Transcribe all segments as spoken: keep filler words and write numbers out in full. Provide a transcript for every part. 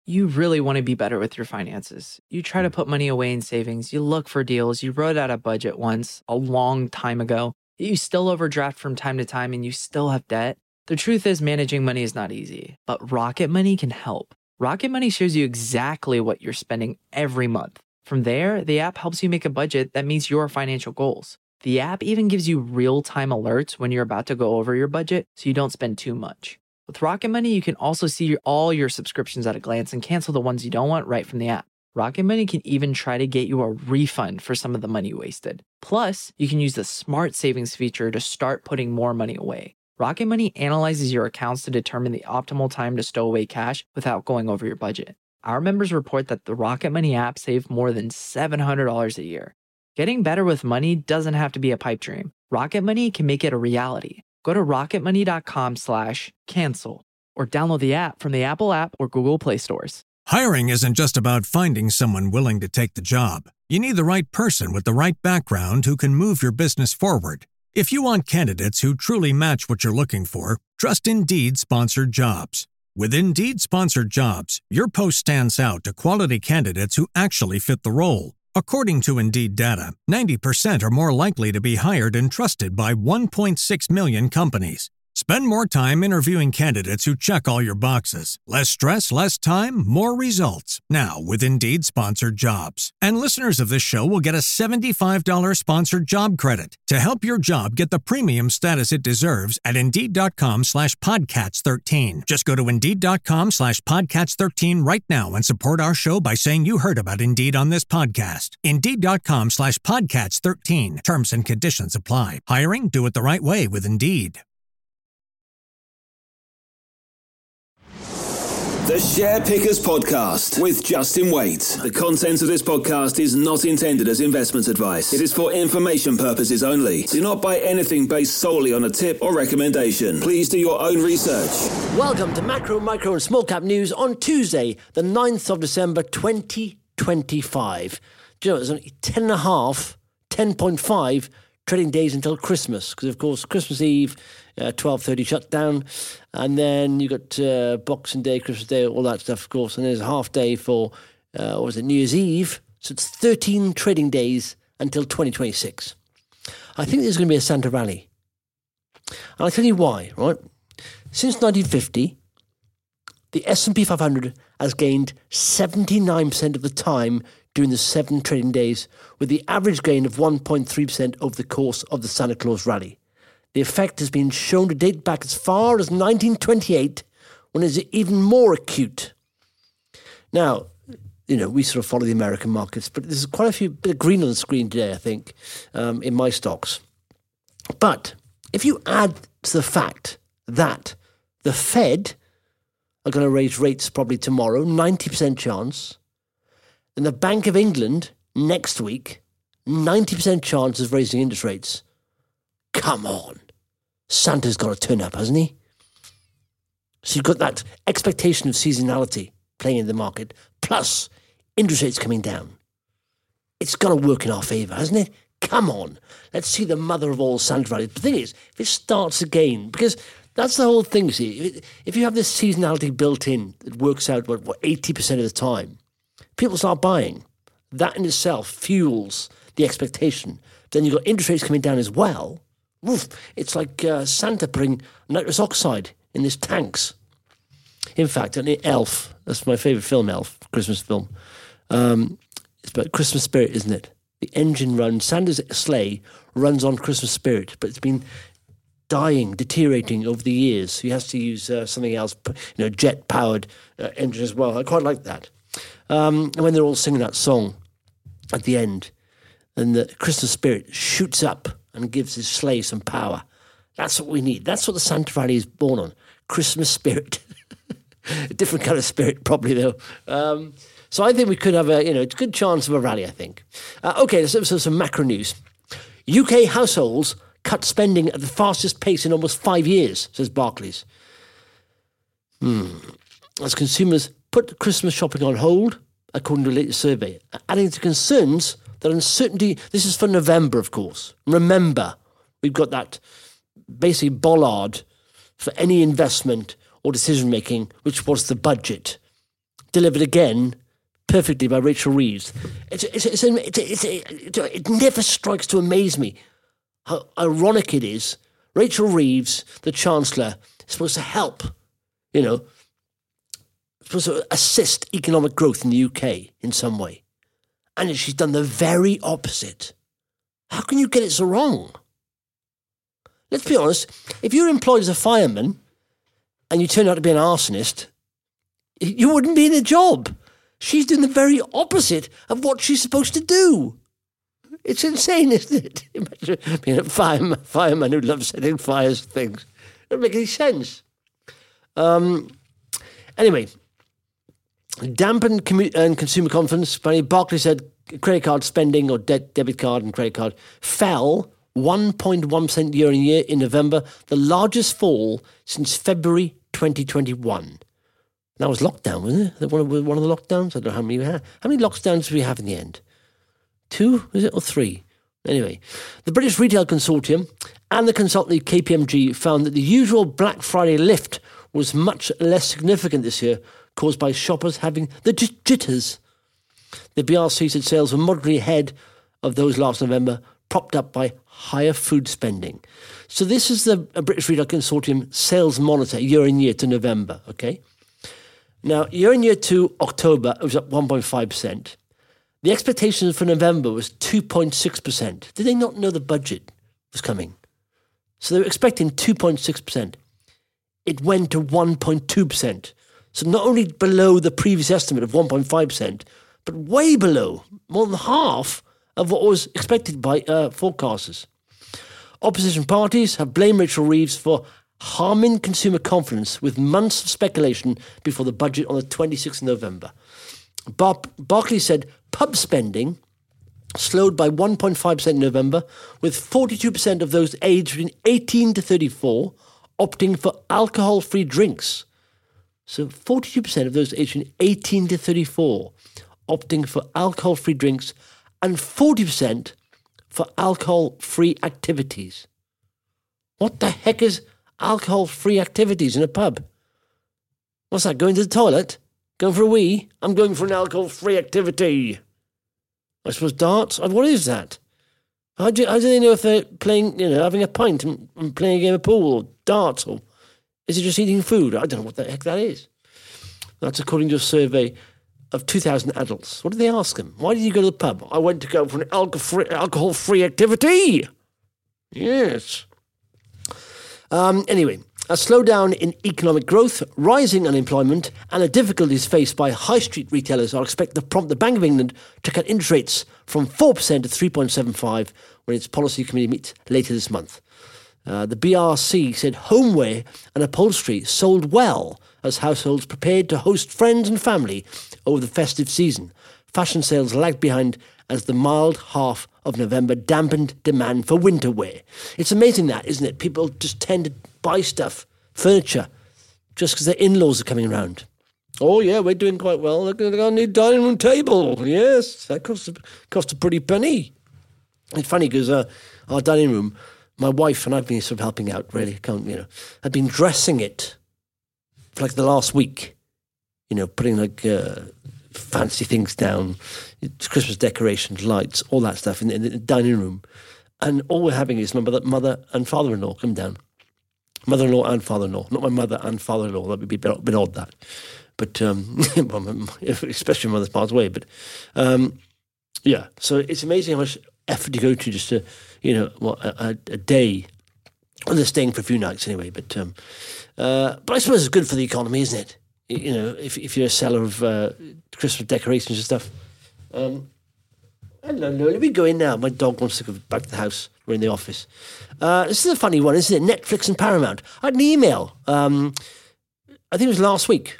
You really want to be better with your finances. You try to put money away in savings, you look for deals, you wrote out a budget once a long time ago, you still overdraft from time to time and you still have debt. The truth is, managing money is not easy, but Rocket Money can help. Rocket Money shows you exactly what you're spending every month. From there, the app helps you make a budget that meets your financial goals. The app even gives you real-time alerts when you're about to go over your budget so you don't spend too much. With Rocket Money, you can also see all your subscriptions at a glance and cancel the ones you don't want right from the app. Rocket Money can even try to get you a refund for some of the money you wasted. Plus, you can use the Smart Savings feature to start putting more money away. Rocket Money analyzes your accounts to determine the optimal time to stow away cash without going over your budget. Our members report that the Rocket Money app saved more than seven hundred dollars a year. Getting better with money doesn't have to be a pipe dream. Rocket Money can make it a reality. Go to rocketmoney.com slash cancel or download the app from the Apple app or Google Play stores. Hiring isn't just about finding someone willing to take the job. You need the right person with the right background who can move your business forward. If you want candidates who truly match what you're looking for, trust Indeed Sponsored Jobs. With Indeed Sponsored Jobs, your post stands out to quality candidates who actually fit the role. According to Indeed data, ninety percent are more likely to be hired and trusted by one point six million companies. Spend more time interviewing candidates who check all your boxes. Less stress, less time, more results. Now with Indeed Sponsored Jobs. And listeners of this show will get a seventy-five dollars sponsored job credit to help your job get the premium status it deserves at Indeed.com slash Podcats13. Just go to Indeed.com slash Podcats13 right now and support our show by saying you heard about Indeed on this podcast. Indeed.com slash Podcats13. Terms and conditions apply. Hiring? Do it the right way with Indeed. The Share Pickers Podcast with Justin Waite. The content of this podcast is not intended as investment advice. It is for information purposes only. Do not buy anything based solely on a tip or recommendation. Please do your own research. Welcome to Macro, Micro and Small Cap News on Tuesday, the ninth of December, twenty twenty-five. Do you know, there's only ten and a half, ten point five trading days until Christmas, because of course Christmas Eve, uh, twelve thirty shutdown, and then you got uh, Boxing Day, Christmas Day, all that stuff, of course, and there's a half day for, uh, what was it, New Year's Eve, so it's thirteen trading days until twenty twenty-six. I think there's going to be a Santa rally, and I'll tell you why, right? Since nineteen fifty, the S and P five hundred has gained seventy-nine percent of the time during the seven trading days, with the average gain of one point three percent over the course of the Santa Claus rally. The effect has been shown to date back as far as nineteen twenty-eight, when it's even more acute. Now, you know, we sort of follow the American markets, but there's quite a few bit of green on the screen today, I think, um, in my stocks. But if you add to the fact that the Fed are going to raise rates probably tomorrow, ninety percent chance, and the Bank of England next week, ninety percent chance of raising interest rates. Come on. Santa's got to turn up, hasn't he? So you've got that expectation of seasonality playing in the market, plus interest rates coming down. It's got to work in our favour, hasn't it? Come on. Let's see the mother of all Santa rallies. The thing is, if it starts again, because that's the whole thing, see, if you have this seasonality built in that works out, what, what eighty percent of the time, people start buying. That in itself fuels the expectation. Then you've got interest rates coming down as well. Oof, it's like uh, Santa putting nitrous oxide in his tanks. In fact, Elf, that's my favourite film, Elf, Christmas film. Um, it's about Christmas spirit, isn't it? The engine runs, Santa's sleigh runs on Christmas spirit, but it's been dying, deteriorating over the years. So he has to use uh, something else, you know, jet-powered uh, engine as well. I quite like that. Um, and when they're all singing that song at the end, and the Christmas spirit shoots up and gives his sleigh some power. That's what we need. That's what the Santa rally is born on. Christmas spirit. A different kind of spirit, probably, though. Um, so I think we could have a, you know, a good chance of a rally, I think. Uh, okay, so, so some macro news. U K households cut spending at the fastest pace in almost five years, says Barclays. Hmm. As consumers put Christmas shopping on hold, according to a latest survey, adding to concerns that uncertainty, this is for November, of course. Remember, we've got that basically bollard for any investment or decision-making, which was the budget. delivered again perfectly by Rachel Reeves. It's, it's, it's, it's, it's, it's, it never strikes to amaze me how ironic it is. Rachel Reeves, the Chancellor, is supposed to help, you know, supposed to assist economic growth in the U K in some way. And she's done the very opposite. How can you get it so wrong? Let's be honest, if you're employed as a fireman and you turn out to be an arsonist, you wouldn't be in a job. She's doing the very opposite of what she's supposed to do. It's insane, isn't it? Imagine being a fireman, fireman who loves setting fires to things. It doesn't make any sense. Um, anyway, dampened commu- and consumer confidence. Barclays said credit card spending or de- debit card and credit card fell one point one percent year on year in November, the largest fall since February twenty twenty-one. That was lockdown, wasn't it? One of, one of the lockdowns? I don't know how many we had. How many lockdowns did we have in the end? Two, was it, or three? Anyway, the British Retail Consortium and the consultancy K P M G found that the usual Black Friday lift was much less significant this year, caused by shoppers having the j- jitters. The B R C said sales were moderately ahead of those last November, propped up by higher food spending. So this is the British Retail Consortium sales monitor year on year to November, okay? Now, year on year to October, it was up one point five percent. The expectation for November was two point six percent. Did they not know the budget was coming? So they were expecting two point six percent. It went to one point two percent. So not only below the previous estimate of one point five percent, but way below, more than half of what was expected by uh, forecasters. Opposition parties have blamed Rachel Reeves for harming consumer confidence with months of speculation before the budget on the twenty-sixth of November. Bar- Barclays said pub spending slowed by one point five percent in November, with forty-two percent of those aged between eighteen to thirty-four opting for alcohol-free drinks. So forty-two percent of those aged between eighteen to thirty-four opting for alcohol-free drinks, and forty percent for alcohol-free activities. What the heck is alcohol-free activities in a pub? What's that, going to the toilet? Going for a wee? I'm going for an alcohol-free activity. I suppose darts? What is that? How do, how do they know if they're playing, you know, having a pint and, and playing a game of pool or darts? Or is it just eating food? I don't know what the heck that is. That's according to a survey of two thousand adults. What did they ask them? Why did you go to the pub? I went to go for an alcohol-free, alcohol-free activity. Yes. Um, anyway, a slowdown in economic growth, rising unemployment, and the difficulties faced by high street retailers are expected to prompt the Bank of England to cut interest rates from four percent to three point seven five when its policy committee meets later this month. Uh, the B R C said homeware and upholstery sold well as households prepared to host friends and family over the festive season. Fashion sales lagged behind as the mild half of November dampened demand for winter wear. It's amazing that, isn't it? People just tend to buy stuff, furniture, just because their in-laws are coming around. Oh, yeah, we're doing quite well. Look at our new dining room table. Yes, that costs a, cost a pretty penny. It's funny because uh, our dining room, my wife and I've been sort of helping out, really, can't, you know, I've been dressing it for like the last week, you know, putting like uh, fancy things down, Christmas decorations, lights, all that stuff in the, in the dining room. And all we're having is my mother, mother and father-in-law come down. Mother-in-law and father-in-law, not my mother and father-in-law. That would be a bit, a bit odd, that. But, um, especially when mother's passed away. But, um, yeah, so it's amazing how much effort you go to just to, you know, what, a, a day. Well, they're staying for a few nights anyway. But, um, uh, but I suppose it's good for the economy, isn't it? You know, if if you're a seller of uh, Christmas decorations and stuff. Um, I don't know. Let me go in now. My dog wants to go back to the house. We're in the office. Uh, this is a funny one, isn't it? Netflix and Paramount. I had an email. Um, I think it was last week.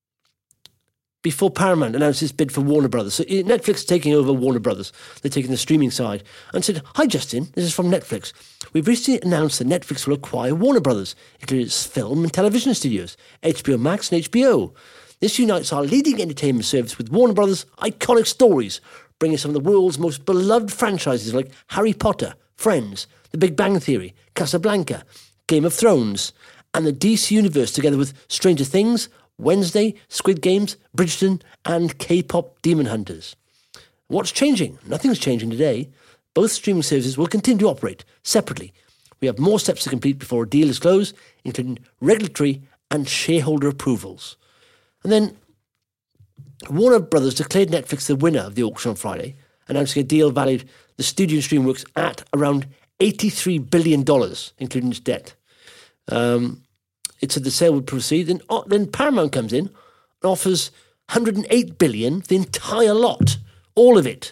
Before Paramount announced its bid for Warner Brothers. So Netflix is taking over Warner Brothers. They're taking the streaming side. And said, hi, Justin. This is from Netflix. We've recently announced that Netflix will acquire Warner Brothers, including its film and television studios, H B O Max and H B O. This unites our leading entertainment service with Warner Brothers' iconic stories, bringing some of the world's most beloved franchises like Harry Potter, Friends, The Big Bang Theory, Casablanca, Game of Thrones, and the D C Universe together with Stranger Things, Wednesday, Squid Games, Bridgerton, and K-pop Demon Hunters. What's changing? Nothing's changing today. Both streaming services will continue to operate separately. We have more steps to complete before a deal is closed, including regulatory and shareholder approvals. And then Warner Brothers declared Netflix the winner of the auction on Friday, announcing a deal valued the studio and Streamworks at around eighty-three billion dollars, including its debt. Um, it said the sale would proceed. And then Paramount comes in and offers one hundred eight billion dollars, the entire lot, all of it.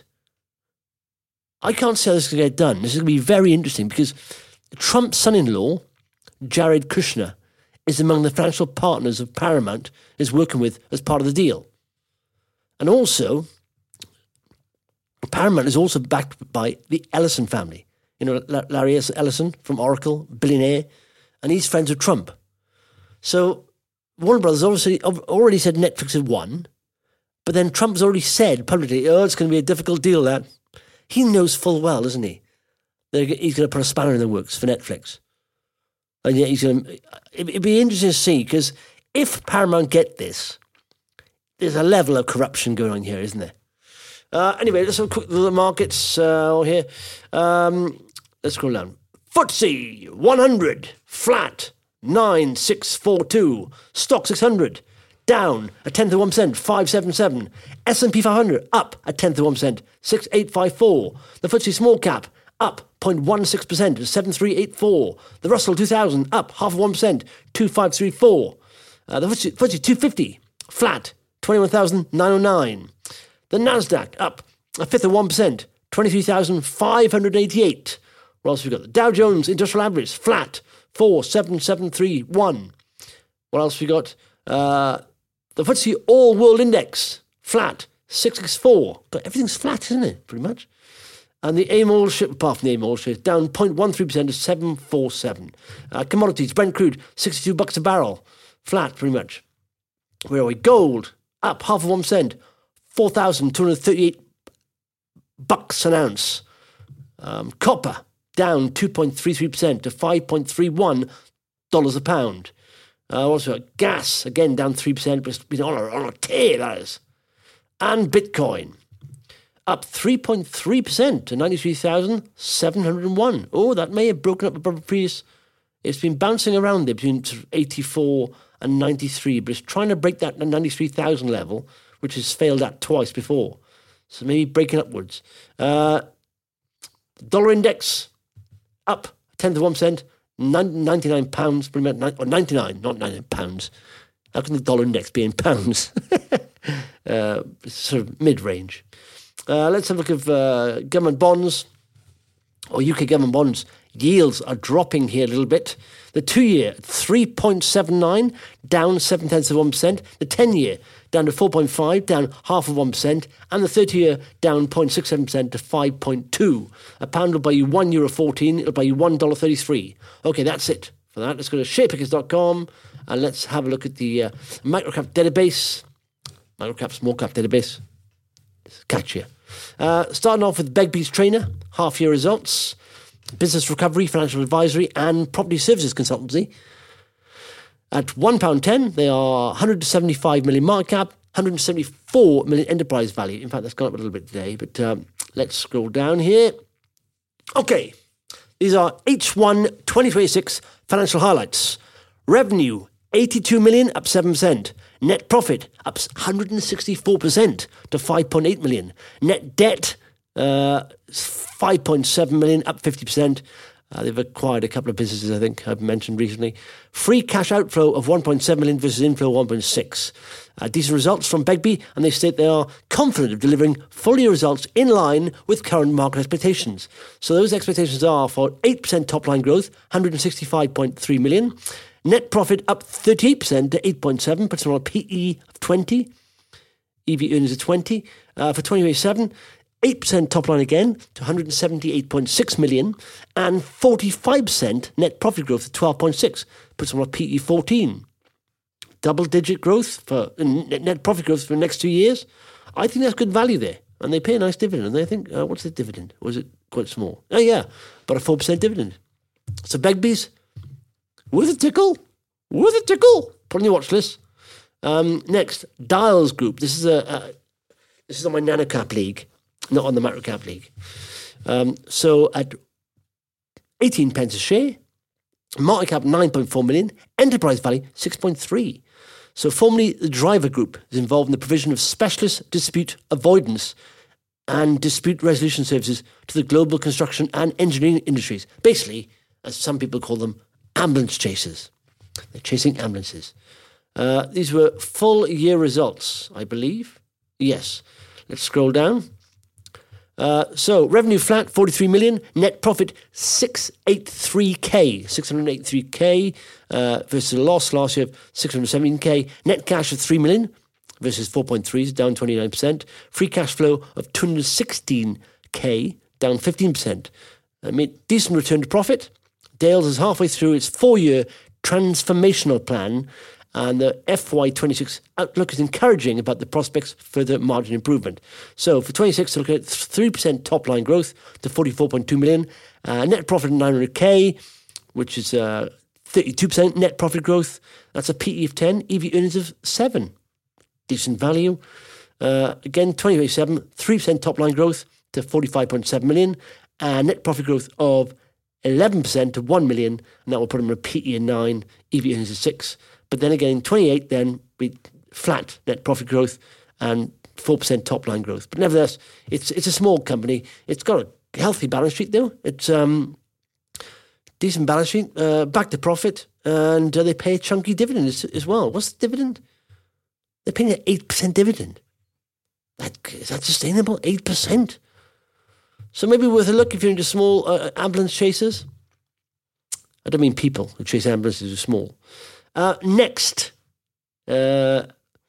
I can't see how this is going to get done. This is going to be very interesting because Trump's son-in-law, Jared Kushner, is among the financial partners of Paramount is working with as part of the deal. And also, Paramount is also backed by the Ellison family. You know, Larry Ellison from Oracle, billionaire, and he's friends with Trump. So Warner Brothers obviously already said Netflix had won, but then Trump's already said publicly, oh, it's going to be a difficult deal, that. He knows full well, doesn't he? That he's going to put a spanner in the works for Netflix. And yet he's going to... It'd be interesting to see, because if Paramount get this, there's a level of corruption going on here, isn't there? Uh, anyway, let's have a quick look at the markets uh, here. Um, let's scroll down. F T S E one hundred, flat, nine six four two. Stock six hundred, down a tenth of one percent, five seventy-seven. S and P five hundred, up a tenth of one percent, six eight five four. The F T S E small cap, up zero point one six percent, seven three eight four. The Russell two thousand, up half of one percent, two five three four. Uh, the F T S E two fifty, flat, twenty-one thousand nine hundred nine. The Nasdaq up a fifth of one percent, twenty-three thousand five hundred eighty-eight. What else have we got? The Dow Jones Industrial Average, flat, four seven seven three one. What else have we got? Uh, the F T S E All World Index, flat, six six four. But everything's flat, isn't it, pretty much? And the A I M All Ship, apart from the A I M All Ship, down zero point one three percent to seven forty-seven. Uh, commodities, Brent crude, sixty-two bucks a barrel, flat, pretty much. Where are we? Gold, up half of one percent. four thousand two hundred thirty-eight bucks an ounce. Um, copper down two point three three percent to five point three one dollars a pound. Uh, also, gas again down three percent, but it's been on a, on a tear, that is. And Bitcoin up three point three percent to ninety-three thousand seven hundred one. Oh, that may have broken up above the previous. It's been bouncing around there between eighty-four and ninety-three, but it's trying to break that ninety-three thousand level, which has failed at twice before. So maybe breaking upwards. Uh, the dollar index, up a tenth of one percent, ninety-nine pounds, pretty much, or ninety-nine, not ninety-nine pounds. How can the dollar index be in pounds? uh, sort of mid-range. Uh, let's have a look at uh, government bonds, or U K government bonds. Yields are dropping here a little bit. The two-year, three point seven nine, down seven tenths of one percent. The ten-year, down to four point five, down half of one percent. And the thirty-year, down zero point six seven percent to five point two. A pound will buy you one euro fourteen. It'll buy you one dollar thirty-three. Okay, that's it for that. Let's go to sharepickers dot com and let's have a look at the uh, microcap database. Microcap, small cap database. It's catchier. Uh, starting off with Begbies Trainer, half-year results. Business recovery, financial advisory, and property services consultancy. At one pound ten, they are one hundred seventy-five million market cap, one hundred seventy-four million enterprise value. In fact, that's gone up a little bit today, but um, let's scroll down here. Okay, these are H one twenty twenty-six financial highlights. Revenue, eighty-two million, up seven percent. Net profit, up one hundred sixty-four percent to five point eight million. Net debt, uh, five point seven million, up fifty percent. Uh, they've acquired a couple of businesses, I think, I've mentioned recently. Free cash outflow of one point seven million versus inflow of one point six. Uh, decent results from Begby, and they state they are confident of delivering full-year results in line with current market expectations. So those expectations are for eight percent top-line growth, one hundred sixty-five point three million. Net profit up thirty-eight percent to eight point seven, puts them on a P E of twenty. E V earnings of twenty. Uh, for twenty twenty-seven, eight percent top line again to one hundred seventy-eight point six million, and forty-five percent net profit growth to twelve point six, puts them on a P E fourteen. Double-digit growth for net profit growth for the next two years. I think that's good value there. And they pay a nice dividend. And they think, uh, what's the dividend? Or is it quite small? Oh, yeah, but a four percent dividend. So Begbies, worth a tickle, worth a tickle. Put on your watch list. Um, next, Dials Group. This is a, a this is on my NanoCap League, not on the MacroCap League. Um, so at eighteen pence a share, market cap nine point four million, enterprise value six point three. So formerly the Driver Group is involved in the provision of specialist dispute avoidance and dispute resolution services to the global construction and engineering industries. Basically, as some people call them, ambulance chasers. They're chasing ambulances. Uh, these were full year results, I believe. Yes. Let's scroll down. Uh, so revenue flat, forty-three million. Net profit, six hundred eighty-three K. six hundred eighty-three K uh, versus a loss last year of six hundred seventeen K. Net cash of three million versus four point three, down twenty-nine percent. Free cash flow of two hundred sixteen K, down fifteen percent. I mean, decent return to profit. Dales is halfway through its four-year transformational plan, and the F Y twenty-six outlook is encouraging about the prospects for further margin improvement. So for twenty-six, we're looking at three percent top-line growth to forty-four point two million. Uh, net profit of nine hundred K, which is uh, thirty-two percent net profit growth. That's a P E of ten, E V earnings of seven. Decent value. Uh, again, twenty twenty-seven, three percent top-line growth to forty-five point seven million. And net profit growth of eleven percent to one million. And that will put them at a P E of nine, E V earnings of six. But then again, in twenty-eight, then we flat net profit growth and four percent top-line growth. But nevertheless, it's it's a small company. It's got a healthy balance sheet, though. It's um decent balance sheet, uh, back to profit, and uh, they pay a chunky dividend as, as well. What's the dividend? They're paying an eight percent dividend. That, is that sustainable? eight percent? So maybe worth a look if you're into small uh, ambulance chasers. I don't mean people who chase ambulances are small. Uh, next, uh,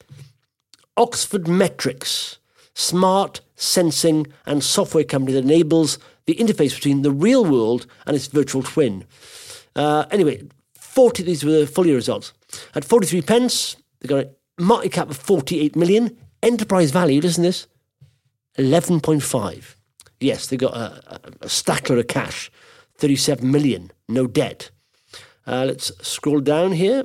Oxford Metrics, smart sensing and software company that enables the interface between the real world and its virtual twin. Uh, anyway, forty. These were the full year results. At forty-three pence, they got a market cap of forty-eight million. Enterprise value, listen to this, eleven point five. Yes, they got a, a, a stackler of cash, thirty-seven million, no debt. Uh, let's scroll down here.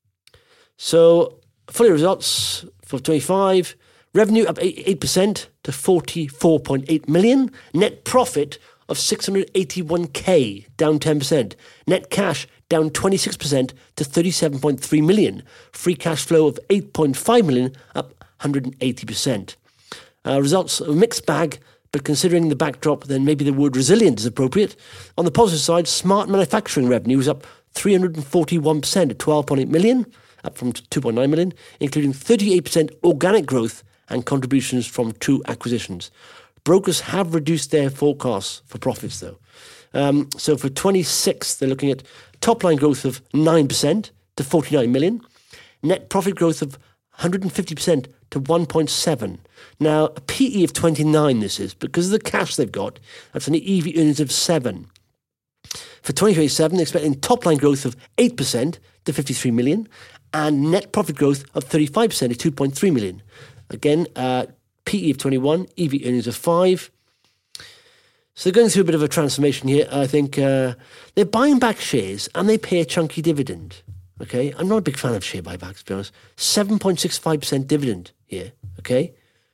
So, full year results for twenty-five. Revenue up eight percent to forty-four point eight million. Net profit of six hundred eighty-one K, down ten percent. Net cash down twenty-six percent to thirty-seven point three million. Free cash flow of eight point five million, up one hundred eighty percent. Uh, results a mixed bag, but considering the backdrop, then maybe the word resilient is appropriate. On the positive side, smart manufacturing revenue was up three hundred forty-one percent at twelve point eight million, up from two point nine million, including thirty-eight percent organic growth and contributions from two acquisitions. Brokers have reduced their forecasts for profits, though. Um, so for twenty-six, they're looking at top-line growth of nine percent to forty-nine million, net profit growth of one hundred fifty percent to one point seven. Now, a P E of twenty-nine this is, because of the cash they've got, that's an E V earnings of seven. For twenty twenty-seven, they're expecting top-line growth of eight percent to fifty-three million and net profit growth of thirty-five percent to two point three million. Again, uh, P E of twenty-one, E V earnings of five. So they're going through a bit of a transformation here. I think uh, they're buying back shares and they pay a chunky dividend. Okay, I'm not a big fan of share buybacks, to be honest. seven point six five percent dividend here, okay?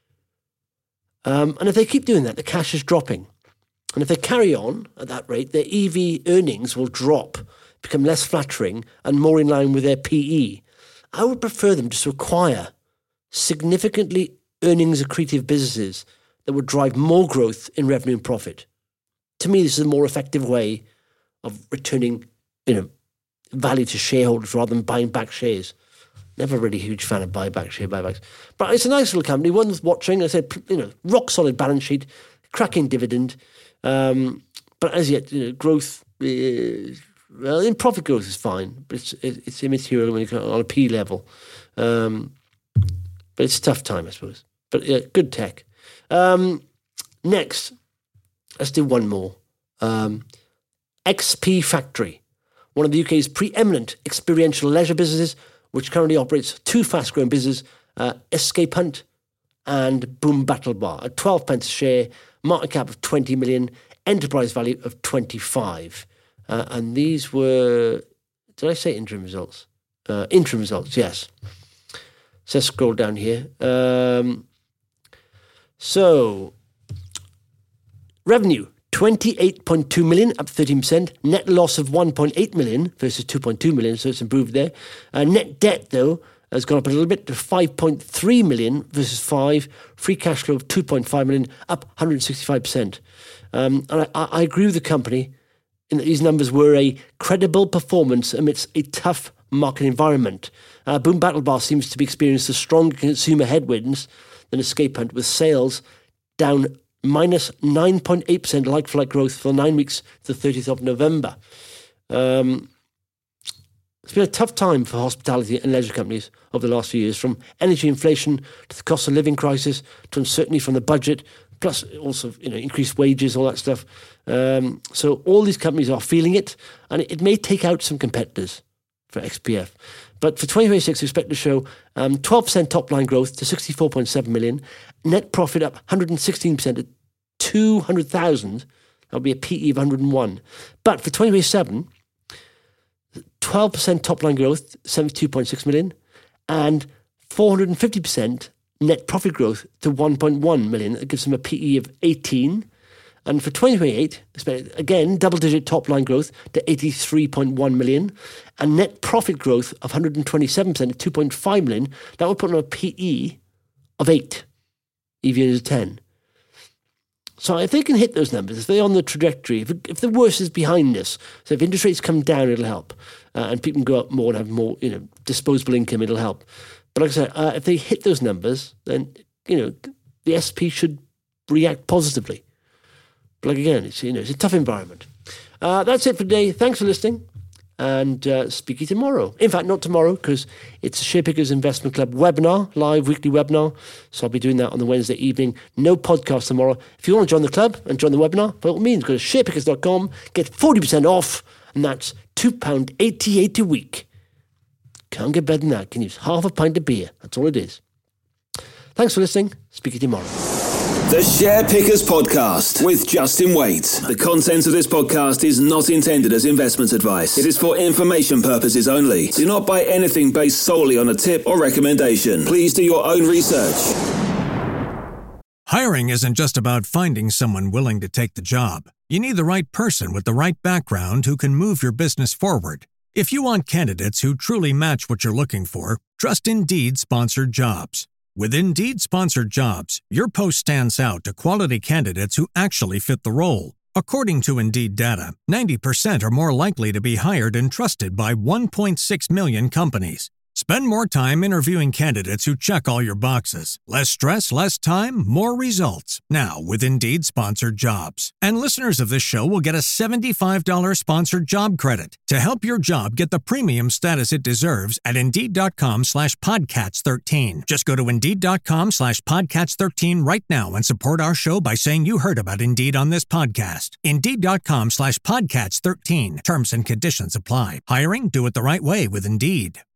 Um, and if they keep doing that, the cash is dropping. And if they carry on at that rate, their E V earnings will drop, become less flattering and more in line with their P E. I would prefer them just to acquire significantly earnings accretive businesses that would drive more growth in revenue and profit. To me, this is a more effective way of returning, you know, value to shareholders rather than buying back shares. Never really a huge fan of buyback, share buybacks. But it's a nice little company, one worth watching. I said, you know, rock solid balance sheet, cracking dividend. Um, but as yet, you know, growth, uh, well, in profit growth is fine, but it's it's immaterial when you on a P level. Um, but it's a tough time, I suppose. But yeah, good tech. Um, next, let's do one more. Um, X P Factory, one of the U K's preeminent experiential leisure businesses, which currently operates two fast-growing businesses, uh, Escape Hunt and Boom Battle Bar, at twelve pence a share, market cap of twenty million, enterprise value of twenty-five. Uh, and these were, did I say interim results? Uh, interim results, yes. So let's scroll down here. Um, so, revenue, twenty-eight point two million, up thirteen percent. Net loss of one point eight million versus two point two million, so it's improved there. Uh, net debt, though, has gone up a little bit to five point three million versus five. Free cash flow of two point five million, up one hundred sixty-five percent. Um, and I, I agree with the company in that these numbers were a credible performance amidst a tough market environment. Uh, Boom Battle Bar seems to be experiencing stronger consumer headwinds than Escape Hunt, with sales down minus nine point eight percent like-for-like growth for nine weeks to the thirtieth of November. Um, it's been a tough time for hospitality and leisure companies over the last few years, from energy inflation to the cost of living crisis to uncertainty from the budget, plus also you know increased wages, all that stuff. Um, so all these companies are feeling it, and it, it may take out some competitors for X P F. But for twenty twenty-six, we expect to show um, twelve percent top-line growth to sixty-four point seven million, net profit up one hundred sixteen percent at two hundred thousand. That'll be a P E of one hundred one. But for twenty twenty-seven, twelve percent top-line growth, seventy-two point six million, and four hundred fifty percent net profit growth to one point one million. That gives them a P E of eighteen. And for twenty twenty-eight, expect, again, double-digit top-line growth to eighty-three point one million, and net profit growth of one hundred twenty-seven percent to two point five million. That would put on a P E of eight, E V is ten. So if they can hit those numbers, if they're on the trajectory, if, if the worst is behind us, so if interest rates come down, it'll help, uh, and people can go up more and have more, you know, disposable income, it'll help. But like I said, uh, if they hit those numbers, then you know the S P should react positively. But like again, it's you know it's a tough environment. Uh, that's it for today. Thanks for listening, and uh, speak to you tomorrow. In fact, not tomorrow, because it's a SharePickers Investment Club webinar, live weekly webinar. So I'll be doing that on the Wednesday evening. No podcast tomorrow. If you want to join the club and join the webinar, by all means, go to sharepickers dot com, get forty percent off, and that's two pounds eighty-eight a week. Can't get better than that. Can use half a pint of beer. That's all it is. Thanks for listening. Speak to you tomorrow. The Share Pickers Podcast with Justin Waite. The content of this podcast is not intended as investment advice. It is for information purposes only. Do not buy anything based solely on a tip or recommendation. Please do your own research. Hiring isn't just about finding someone willing to take the job. You need the right person with the right background who can move your business forward. If you want candidates who truly match what you're looking for, trust Indeed Sponsored Jobs. With Indeed Sponsored Jobs, your post stands out to quality candidates who actually fit the role. According to Indeed data, ninety percent are more likely to be hired and trusted by one point six million companies. Spend more time interviewing candidates who check all your boxes. Less stress, less time, more results. Now with Indeed Sponsored Jobs. And listeners of this show will get a seventy-five dollars sponsored job credit to help your job get the premium status it deserves at Indeed.com slash Podcats13. Just go to Indeed.com slash Podcats13 right now and support our show by saying you heard about Indeed on this podcast. Indeed.com slash Podcats13. Terms and conditions apply. Hiring? Do it the right way with Indeed.